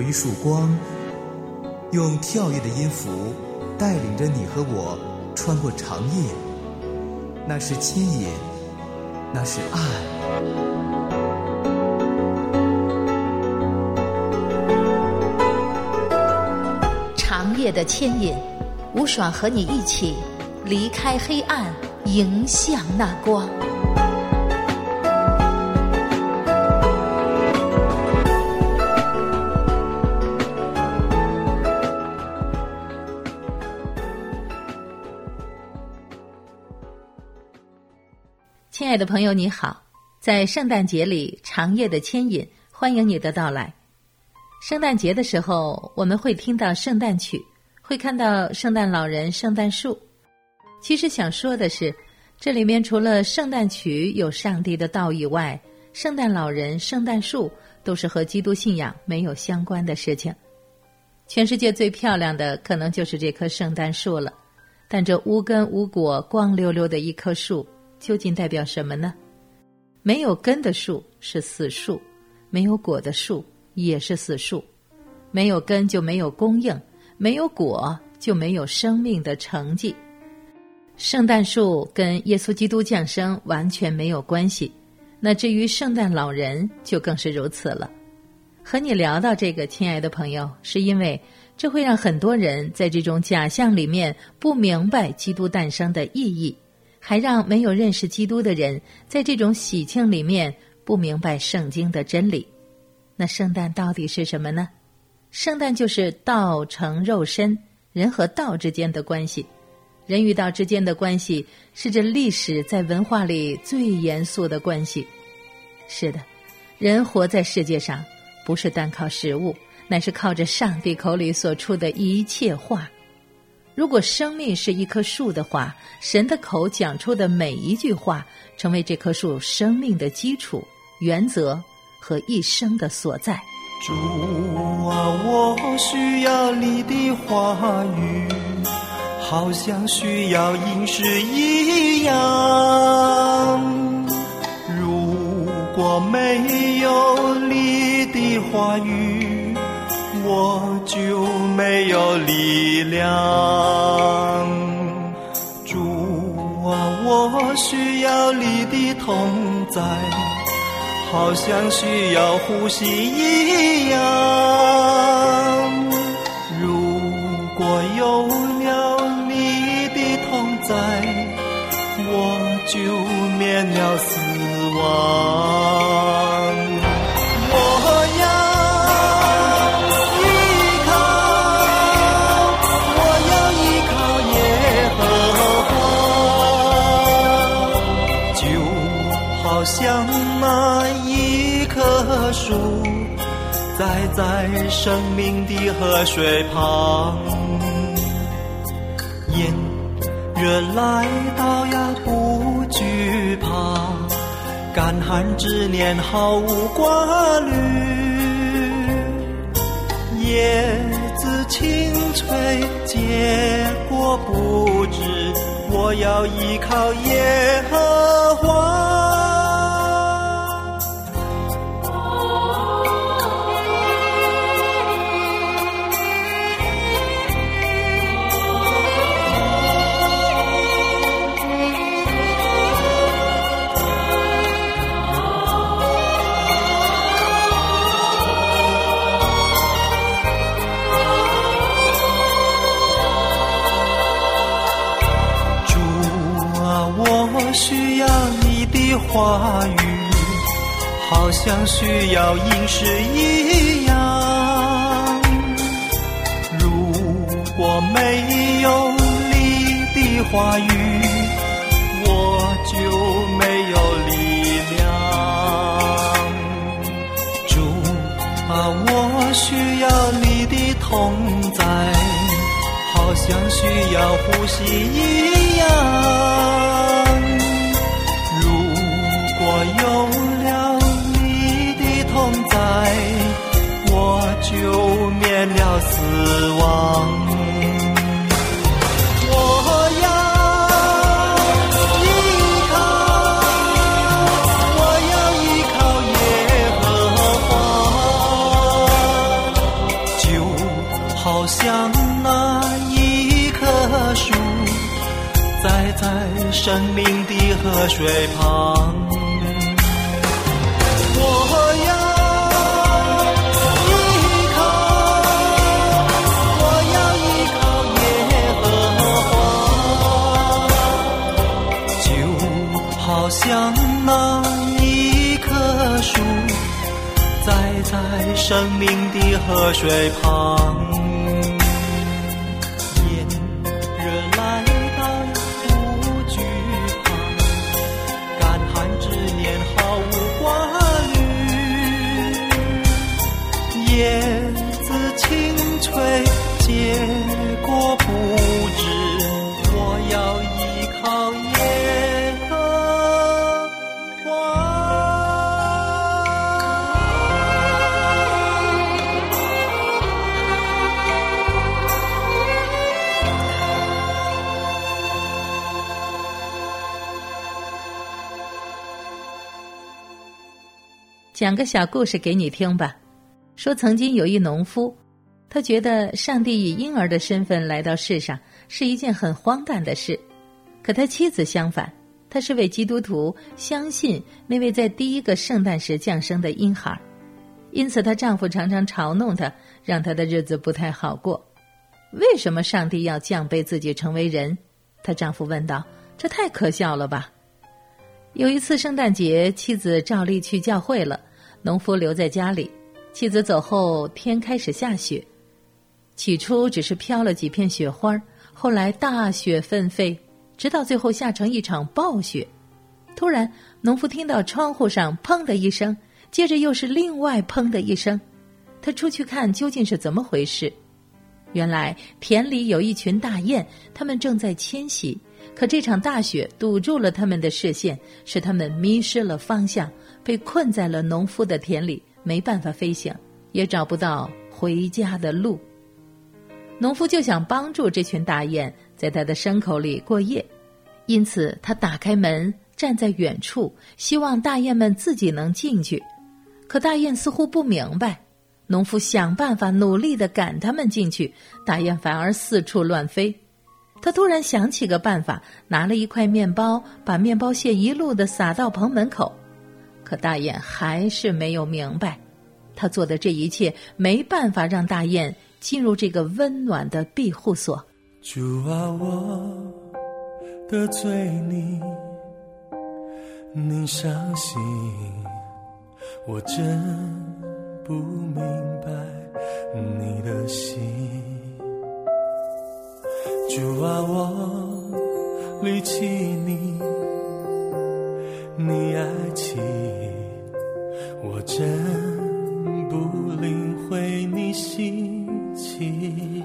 一束光，用跳跃的音符带领着你和我穿过长夜。那是牵引，那是爱。 长夜的牵引，吴爽和你一起离开黑暗，迎向那光。亲爱的朋友你好，在圣诞节里，长夜的牵引，欢迎你的到来。圣诞节的时候，我们会听到圣诞曲，会看到圣诞老人、圣诞树。其实想说的是，这里面除了圣诞曲有上帝的道以外，圣诞老人、圣诞树都是和基督信仰没有相关的事情。全世界最漂亮的可能就是这棵圣诞树了，但这无根无果、光溜溜的一棵树究竟代表什么呢？没有根的树是死树，没有果的树也是死树。没有根就没有供应，没有果就没有生命的成绩。圣诞树跟耶稣基督降生完全没有关系，那至于圣诞老人就更是如此了。和你聊到这个，亲爱的朋友，是因为这会让很多人在这种假象里面不明白基督诞生的意义，还让没有认识基督的人在这种喜庆里面不明白圣经的真理。那圣诞到底是什么呢？圣诞就是道成肉身，人和道之间的关系。人与道之间的关系是这历史在文化里最严肃的关系。是的，人活在世界上不是单靠食物，乃是靠着上帝口里所出的一切话。如果生命是一棵树的话，神的口讲出的每一句话成为这棵树生命的基础、原则和一生的所在。 主啊，我需要你的话语，好像需要饮食一样。如果没有你的话语，我就没有力量。主啊，我需要你的同在，好像需要呼吸一样。如果有了你的同在，我就免了死亡。好像那一棵树栽在生命的河水旁，炎热来到呀不惧怕，干旱之年毫无挂虑，叶子轻垂结果不知，我要依靠耶和华。需要你的话语，好像需要饮食一样。如果没有你的话语，我就没有力量。主啊，我需要你的同在，好像需要呼吸一样。我有了你的同在，我就免了死亡。我要依靠，我要依靠耶和华， 生命的河水旁。我要依靠耶和华，就好像那一棵树栽在生命的河水旁。叶子轻吹，结果不知，我要依靠耶和华。 讲个小故事给你听吧。说曾经有一农夫，他觉得上帝以婴儿的身份来到世上是一件很荒诞的事，可他妻子相反，她是位基督徒，相信那位在第一个圣诞时降生的婴孩，因此她丈夫常常嘲弄她，让她的日子不太好过。为什么上帝要降卑自己成为人？她丈夫问道，这太可笑了吧。有一次圣诞节，妻子照例去教会了，农夫留在家里。妻子走后，天开始下雪，起初只是飘了几片雪花，后来大雪纷飞，直到最后下成一场暴雪。突然，农夫听到窗户上砰的一声，接着又是另外砰的一声。他出去看究竟是怎么回事。原来田里有一群大雁，它们正在迁徙，可这场大雪堵住了它们的视线，使它们迷失了方向，被困在了农夫的田里，没办法飞行，也找不到回家的路。农夫就想帮助这群大雁在他的牲口里过夜，因此他打开门，站在远处，希望大雁们自己能进去。可大雁似乎不明白，农夫想办法努力地赶它们进去，大雁反而四处乱飞。他突然想起个办法，拿了一块面包，把面包屑一路地撒到棚门口。可大雁还是没有明白，他做的这一切没办法让大雁进入这个温暖的庇护所。 主啊，我得罪你，你伤心，我真不明白你的心。主啊，我离弃你，你爱情，我真不领会你心情。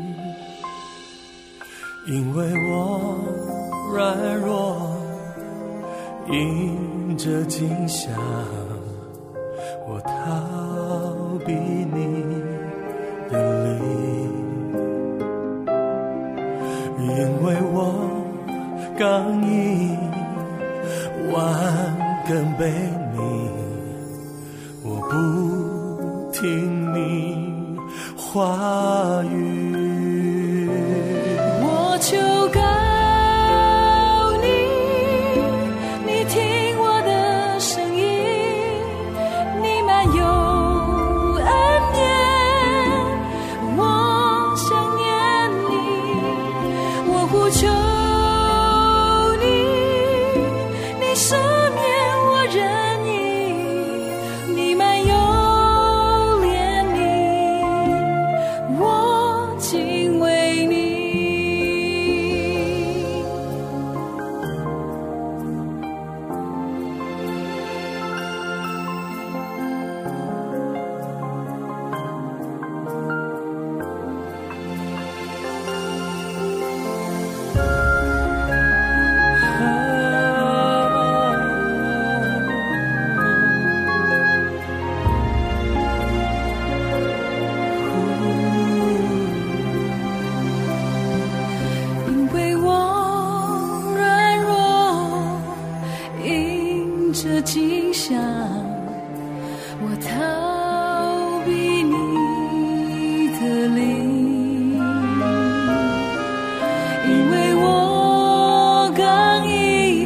因为我软弱，因着惊吓，我逃避你的灵。因为我刚硬，顽梗悖逆，我不听你话语。 我求告你，你听我的声音，你满有恩典，我想念你，我呼求你赦免我任意，你满有怜悯，我敬畏你。这景象，我逃避你的灵，因为我刚硬，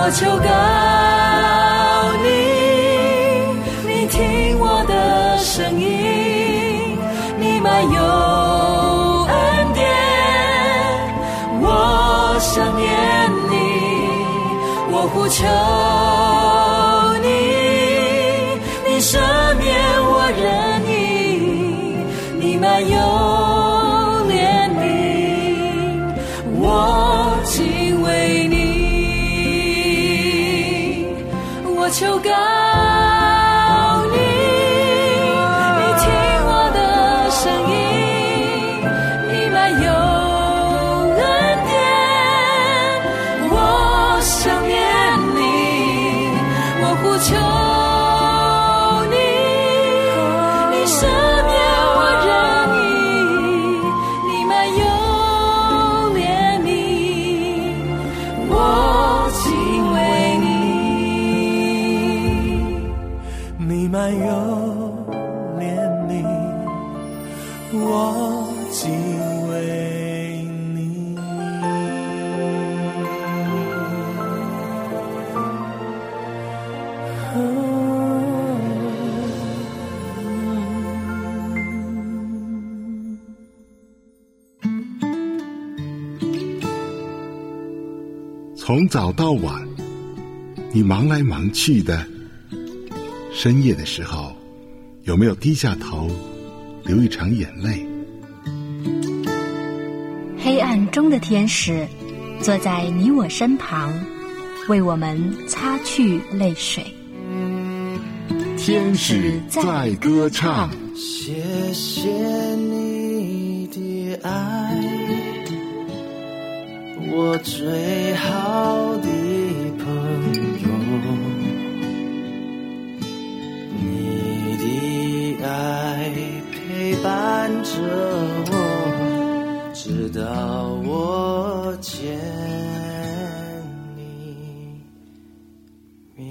我求告你，你听我的声音，你满有恩典，我想念你，我呼求你，你赦免我任意，你满有怜悯，我敬畏你。我求告你，你听我的声音，你满有恩典，我想念你，我呼求你，你赦免我任意，你满有怜悯，我敬畏你。 你满有怜悯，我敬畏你。 从早到晚，你忙来忙去的，深夜的时候，有没有低下头流一场眼泪？ 黑暗中的天使坐在你我身旁，为我们擦去泪水。 天使在歌唱。 谢谢你的爱，我最好的朋友，你的爱陪伴着我，直到我见你面。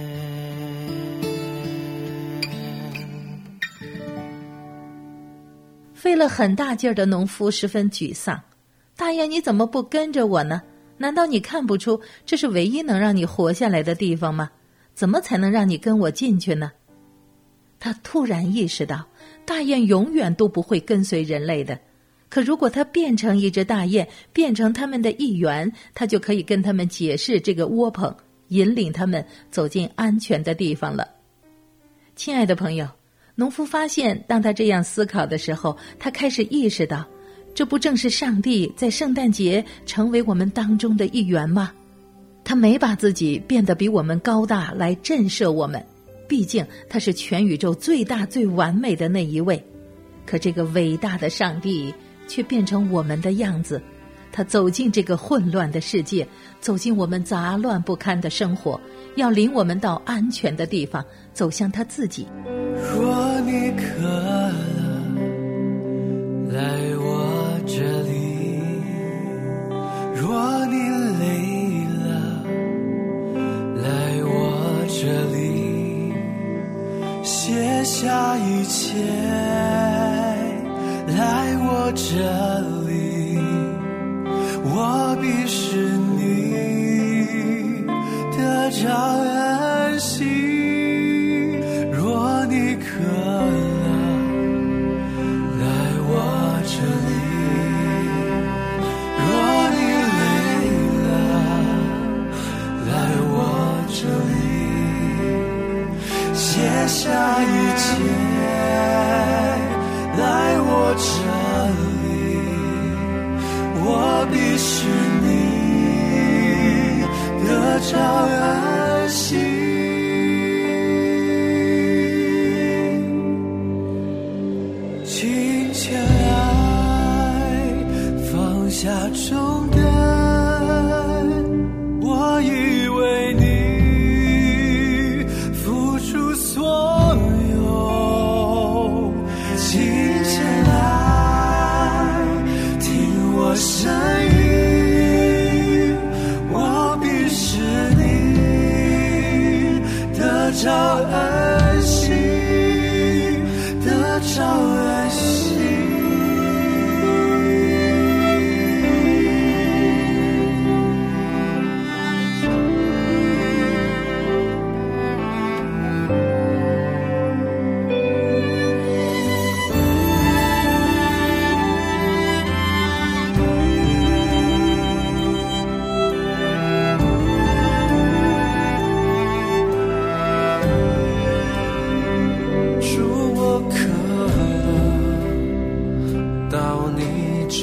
费了很大劲儿的农夫十分沮丧，大雁，你怎么不跟着我呢？难道你看不出这是唯一能让你活下来的地方吗？怎么才能让你跟我进去呢？他突然意识到，大雁永远都不会跟随人类的。可如果他变成一只大雁，变成他们的一员，他就可以跟他们解释这个窝棚，引领他们走进安全的地方了。亲爱的朋友，农夫发现，当他这样思考的时候，他开始意识到，这不正是上帝在圣诞节成为我们当中的一员吗？他没把自己变得比我们高大来震慑我们，毕竟他是全宇宙最大最完美的那一位。可这个伟大的上帝却变成我们的样子，他走进这个混乱的世界，走进我们杂乱不堪的生活，要领我们到安全的地方，走向他自己。 若你渴了，来我这里；若你累了，来我这里。卸下一切，来我这里，我必使你得着安息。若你渴了，来我这里；若你累了，来我这里。卸下一切，来我这里，我必使你得着安息。请前来，放下重担，我已为你付出所有。请前来，听我声音，我必使你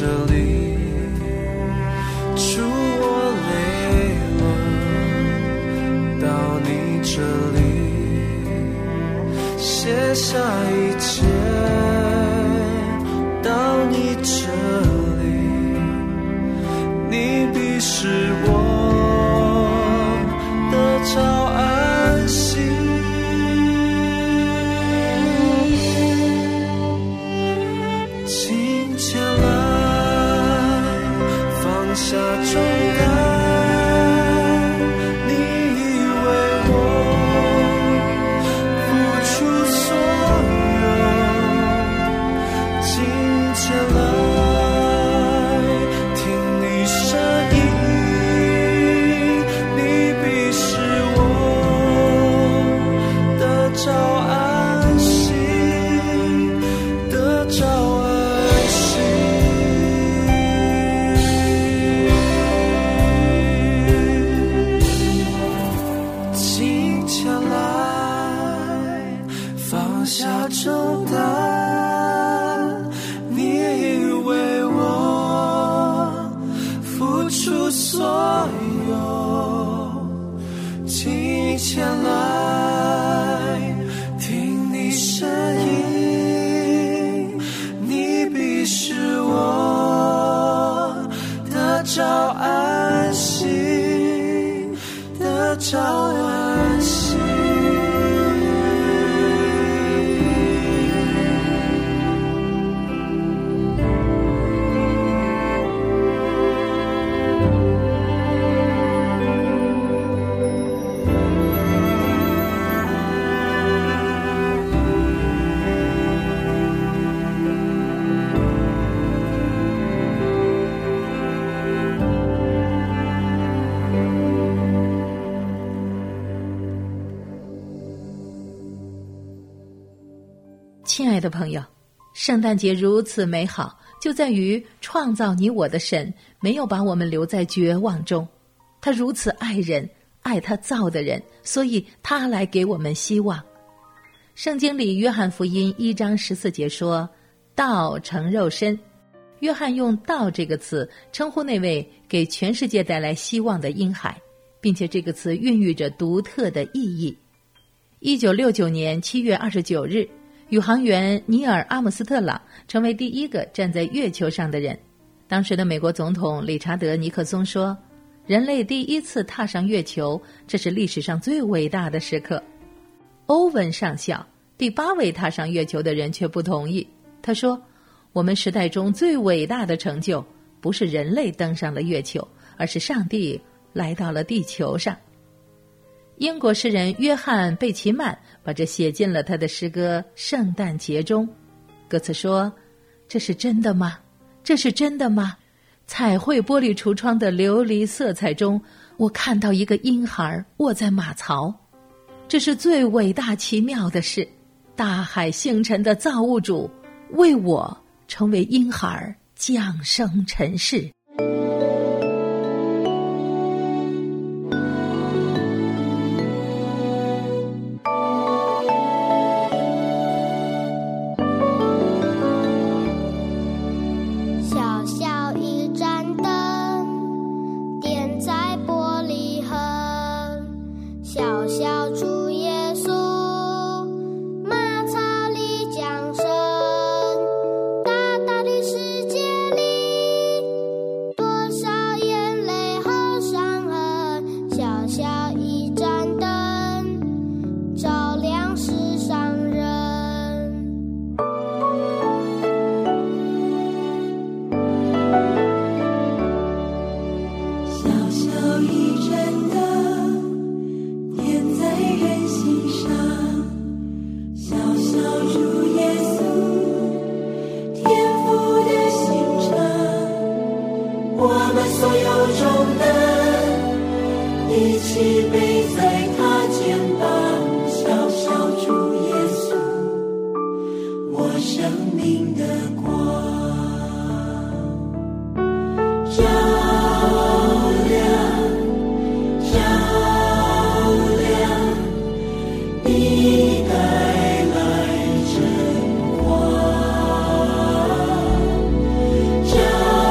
这里，主我累了，到你这里，卸下一切，到你这里，你必使我得着安息。请前来，放下重担，你为我付出所有。请前来，听你声音，你必使我得着安息，得着安息。请前来，放下重担，你为我付出所有。请前来，听你声音，你必使我得着安息，得着安息。 亲爱的朋友，圣诞节如此美好，就在于创造你我的神没有把我们留在绝望中，他如此爱人，爱他造的人，所以他来给我们希望。圣经里约翰福音1章14节说，道成肉身。约翰用道这个词称呼那位给全世界带来希望的婴孩，并且这个词孕育着独特的意义。1969年7月29日，宇航员尼尔·阿姆斯特朗成为第一个站在月球上的人。当时的美国总统理查德·尼克松说，人类第一次踏上月球，这是历史上最伟大的时刻。欧文上校，第8位踏上月球的人却不同意。他说，我们时代中最伟大的成就，不是人类登上了月球，而是上帝来到了地球上。英国诗人约翰·贝奇曼把这写进了他的诗歌《圣诞节》中。歌词说，这是真的吗？这是真的吗？彩绘玻璃橱窗的琉璃色彩中，我看到一个婴孩卧在马槽。这是最伟大奇妙的事，大海星辰的造物主为我成为婴孩降生尘世。 照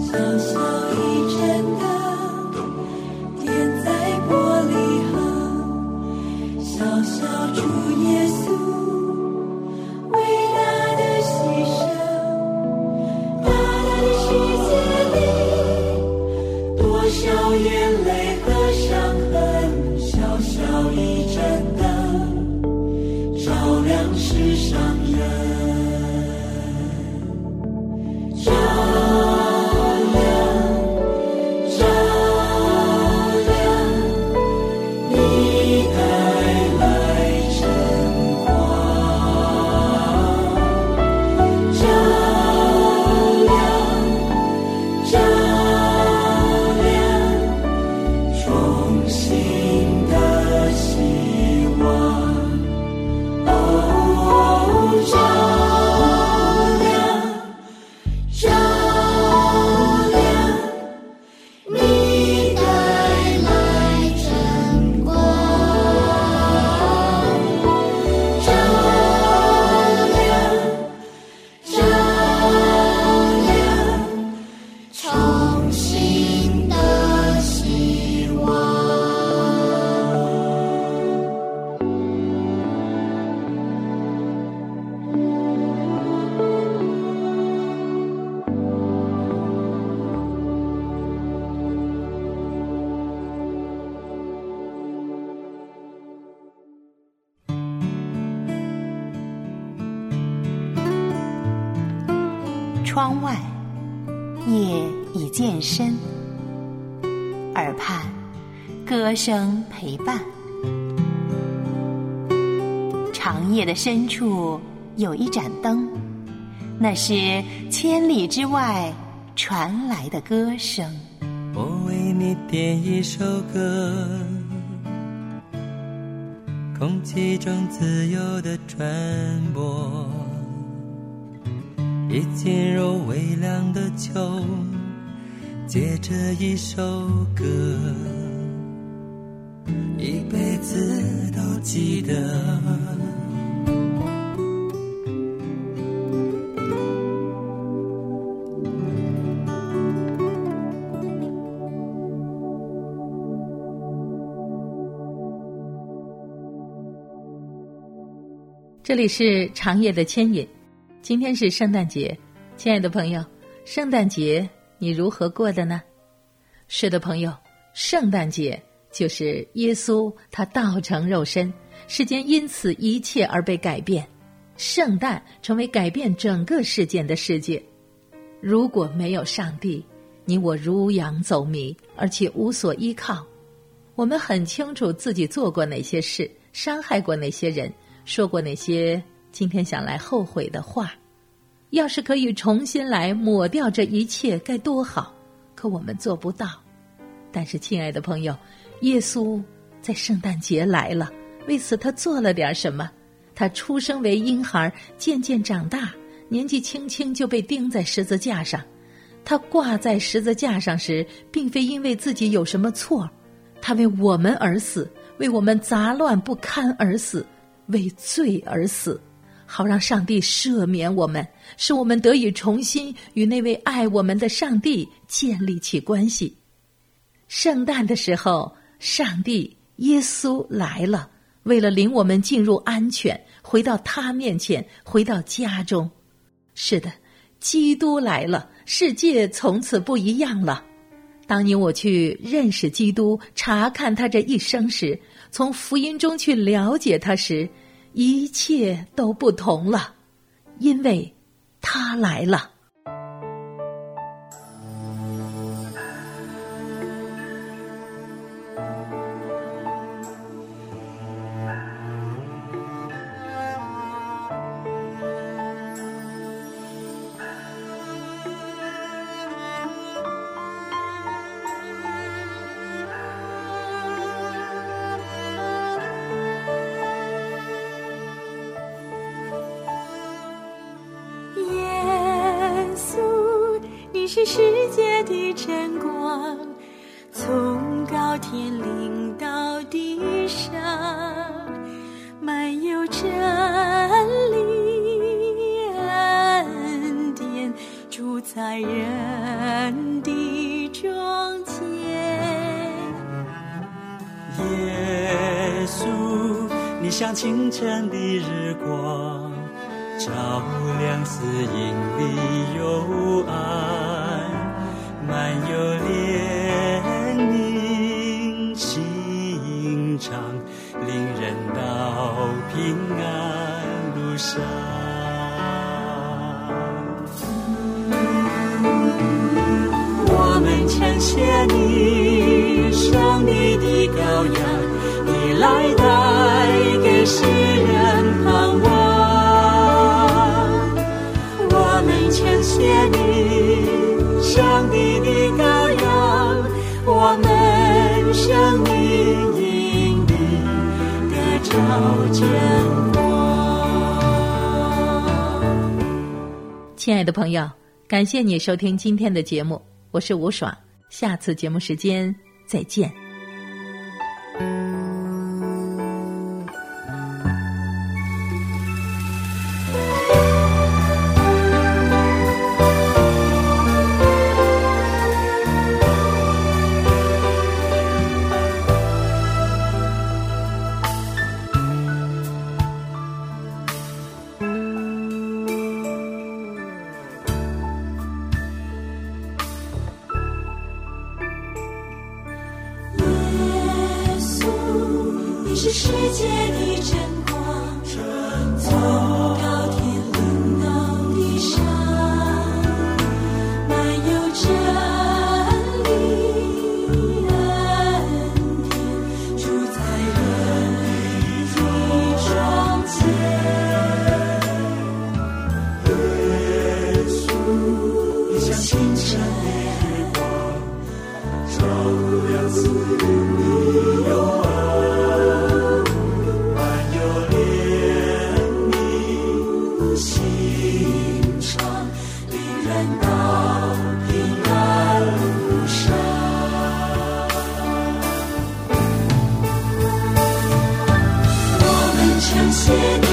窗外夜已渐深，耳畔歌声陪伴。长夜的深处有一盏灯，那是千里之外传来的歌声。 我为你点一首歌，空气中自由的传播，已进入微凉的秋，借着一首歌，一辈子都记得。 这里是长夜的牵引，今天是圣诞节，亲爱的朋友，圣诞节你如何过的呢？是的，朋友，圣诞节就是耶稣他道成肉身，世间因此一切而被改变，圣诞成为改变整个事件的世界。如果没有上帝，你我如羊走迷，而且无所依靠。我们很清楚自己做过哪些事，伤害过哪些人，说过哪些今天想来后悔的话。要是可以重新来抹掉这一切该多好，可我们做不到。但是亲爱的朋友，耶稣在圣诞节来了，为此他做了点什么？他出生为婴孩，渐渐长大，年纪轻轻就被钉在十字架上。他挂在十字架上时，并非因为自己有什么错，他为我们而死，为我们杂乱不堪而死，为罪而死，好让上帝赦免我们，使我们得以重新与那位爱我们的上帝建立起关系。圣诞的时候，上帝耶稣来了，为了领我们进入安全，回到他面前，回到家中。是的，基督来了，世界从此不一样了。当你我去认识基督，查看他这一生时，从福音中去了解他时，一切都不同了，因为他来了。 是世界的真光，从高天临到地上，满有真理恩典，充住在人的中间。 耶稣，你像清晨的日光，照亮死荫里幽暗，满有怜悯心肠，领人到平安路上。我们称谢你，上帝的羔羊，你来带给世人盼望。我们称谢你，上帝的羔羊，我们生命因你得着见光。 亲爱的朋友，感谢你收听今天的节目，我是吴爽，下次节目时间再见。 你是世界的真光，从高天临到地上，满有真理恩典，住在人的中间。耶稣，你像清晨的日光，照亮死荫的幽暗，谢谢。